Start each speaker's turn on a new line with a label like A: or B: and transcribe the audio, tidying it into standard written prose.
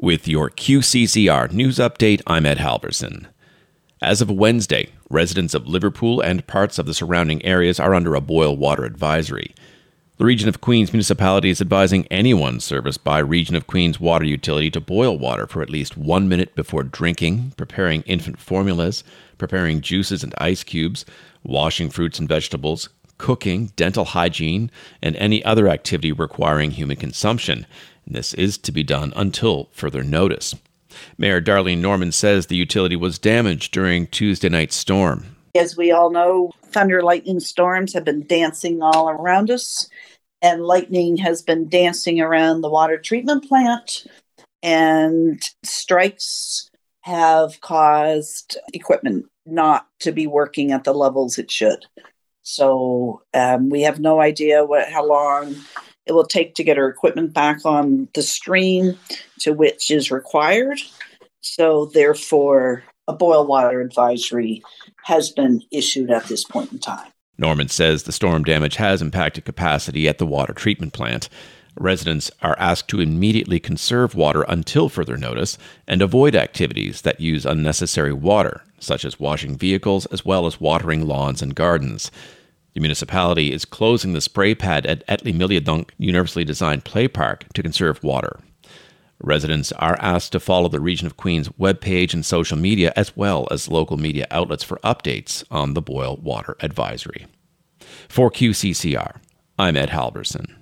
A: With your QCCR news update, I'm Ed Halverson. As of Wednesday, residents of Liverpool and parts of the surrounding areas are under a boil water advisory. The Region of Queens municipality is advising anyone serviced by Region of Queens water utility to boil water for at least 1 minute before drinking, preparing infant formulas, preparing juices and ice cubes, washing fruits and vegetables, cooking, dental hygiene, and any other activity requiring human consumption. And this is to be done until further notice. Mayor Darlene Norman says the utility was damaged during Tuesday night's storm.
B: As we all know, thunder lightning storms have been dancing all around us, and lightning has been dancing around the water treatment plant, and strikes have caused equipment not to be working at the levels it should. So we have no idea how long it will take to get our equipment back on the stream to which is required. So therefore, a boil water advisory has been issued at this point in time.
A: Norman says the storm damage has impacted capacity at the water treatment plant. Residents are asked to immediately conserve water until further notice and avoid activities that use unnecessary water, such as washing vehicles as well as watering lawns and gardens. The municipality is closing the spray pad at Etley Milliadunk Universally Designed Play Park to conserve water. Residents are asked to follow the Region of Queens webpage and social media as well as local media outlets for updates on the boil water advisory. For QCCR, I'm Ed Halverson.